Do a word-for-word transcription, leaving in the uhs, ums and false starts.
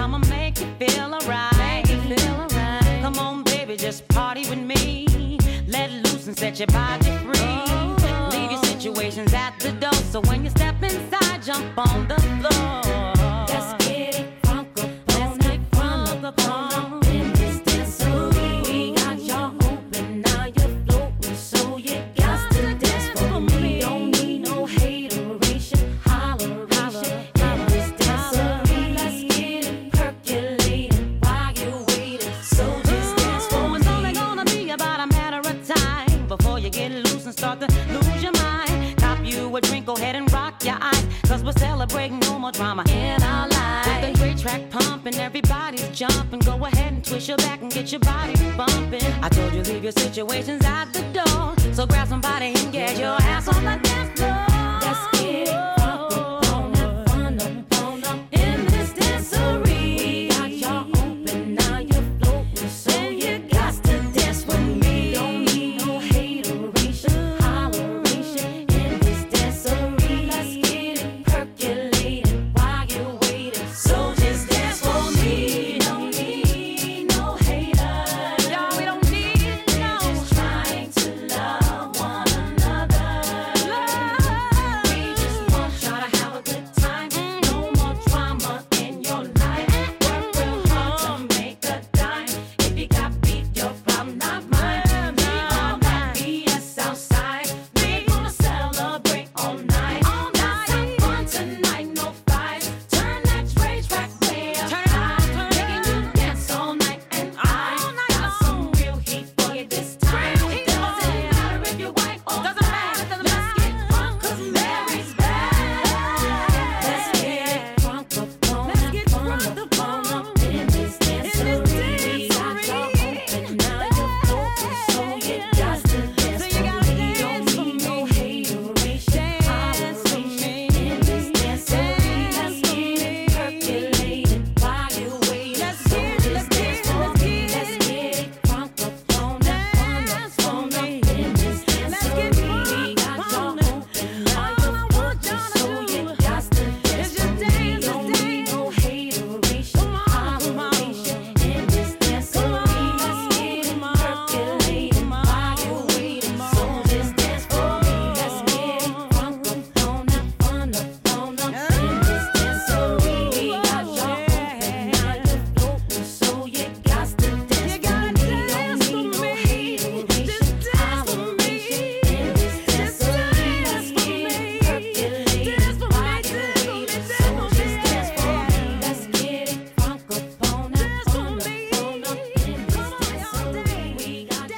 I'ma make you feel alright. Make you feel alright. Come on, baby, just party with me. Let loose and set your body free. Oh. Leave your situations at the door. So when you step inside, jump on the floor. Let's get it funk up. Let's get funk up on in this dancery. We got y'all open, now you're floating, so you got to dance for me. Don't need no hateration, holleration in this dancery. Let's get it percolating while you're waiting. So just dance for me. It's only gonna be about a matter of time before you get loose and start to lose your mind. Cop you a drink, go ahead and rock your eyes, cause we're celebrating no more drama in our lives. With the great track pumping, everybody's jumping. Go ahead and twist your back and get your body bumping. I told you leave your situations at the door, so grab somebody and get your ass on the